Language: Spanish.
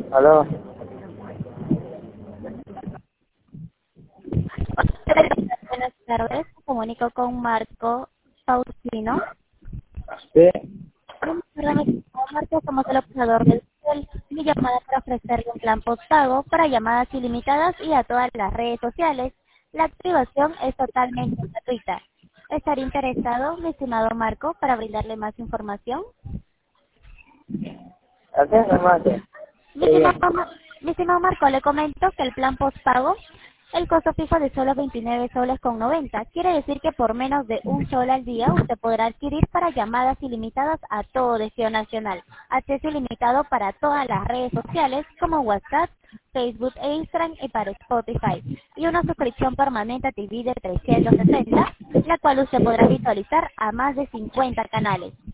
Aló. Buenas tardes, me comunico con Marco Faustino. Sí. Marco, somos el operador del hotel. Mi llamada para ofrecerle un plan postpago para llamadas ilimitadas y a todas las redes sociales. La activación es totalmente gratuita. ¿Estaría interesado, mi estimado Marco, para brindarle más información? ¿A qué nomás? Mi estimado Marco, le comento que el plan postpago, el costo fijo de solo 29 soles con 90. Quiere decir que por menos de un sol al día usted podrá adquirir para llamadas ilimitadas a todo destino nacional. Acceso ilimitado para todas las redes sociales como WhatsApp, Facebook e Instagram y para Spotify. Y una suscripción permanente a TV de 360, la cual usted podrá visualizar a más de 50 canales.